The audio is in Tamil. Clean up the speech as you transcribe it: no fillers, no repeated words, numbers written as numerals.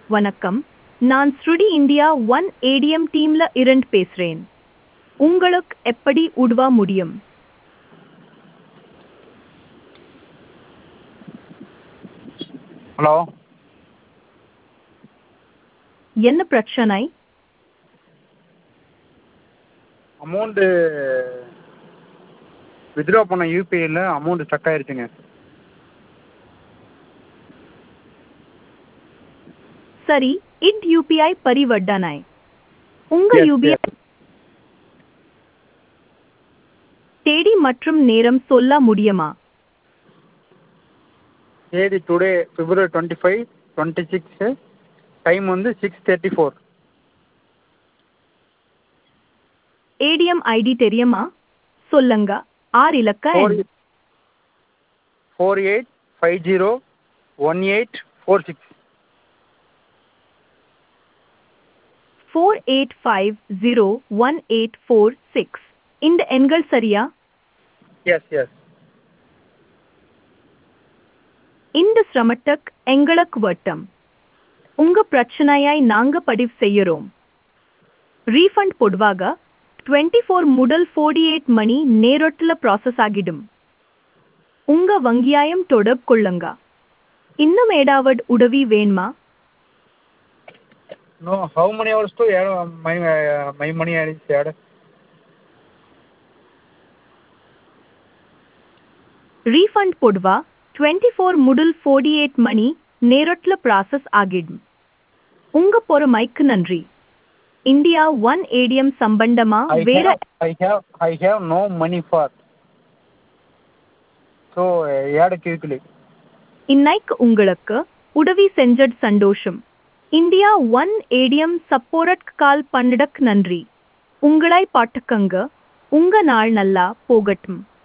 வணக்கம். நான் ஸ்ருடி இந்தியா ஒன் ஏடிஎம் டீம்ல இருந்து பேசுறேன். உங்களுக்கு எப்படி உதவ முடியும்? ஹலோ. என்ன பிரச்சனை? அமௌண்ட்டு வித்ட்ரா பண்ண யூபிஐயில் அமௌண்ட் ஸ்டக் ஆயிருச்சுங்க. சரி, இது யூபிஐ பரிவர்த்தனை. உங்க எஸ் யூபிஐ எஸ். தேதி மற்றும் நேரம் சொல்ல முடியுமா? தேதி டுடே February 25, 26. டைம் வந்து 6:34. ஏடிஎம் ஐடி தெரியுமா? சொல்லுங்க. 6 இலக்க எண். 48501846. 48501846. இந்த எண்கள் சரியா? Yes yes. இந்த சிரமத்துக்கு எங்களுக்கு வட்டம். உங்க பிரச்சனையை நாங்க பதிவு செய்யறோம். ரீஃபண்ட் பொதுவாக 24 முதல் 48 மணி நேரத்துல ப்ராசஸ் ஆகிடும். உங்க வங்கியாயம் தொடர்பு கொள்ளுங்க. இன்னும் ஏதாவது உதவி வேணுமா? No, how many hours to add my money is added? Refund பொதுவா 24 முதல் 48 மணி நேரத்துல ப்ராசஸ் ஆகிடும். உங்க பொறுமைக்கு நன்றி. இந்தியா ஒன் ஏடிஎம் சம்பந்தமா வேற I have no money for. So add quickly. இன்னைக்கு உங்களுக்கு உதவி செஞ்சது சந்தோஷம். இந்தியா ஒன் ஏடிஎம் சப்போர்ட்க்கு கால் பண்ணதுக்கு நன்றி. உங்களை பாட்டுக்கங்க. உங்க நாள் நல்லா போகட்டும்.